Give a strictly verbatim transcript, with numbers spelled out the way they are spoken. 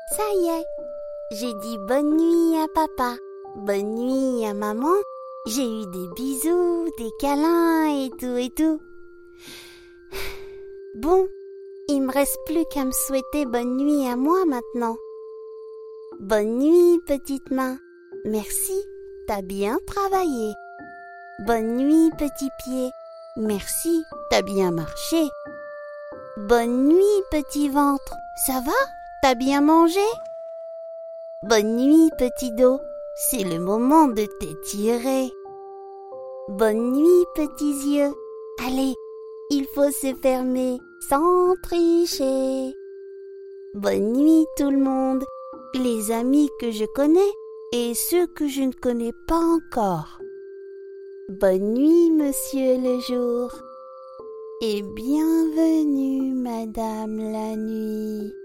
Ça y est, j'ai dit bonne nuit à papa, bonne nuit à maman, j'ai eu des bisous, des câlins et tout et tout. Bon, il me reste plus qu'à me souhaiter bonne nuit à moi maintenant. Bonne nuit, petite main. Merci, t'as bien travaillé. Bonne nuit, petit pied. Merci, t'as bien marché. Bonne nuit, petit ventre. Ça va? T'as bien mangé? Bonne nuit, petit dos. C'est le moment de t'étirer. Bonne nuit, petits yeux. Allez, il faut se fermer sans tricher. Bonne nuit, tout le monde. Les amis que je connais et ceux que je ne connais pas encore. Bonne nuit, monsieur le jour, et bienvenue, madame la nuit.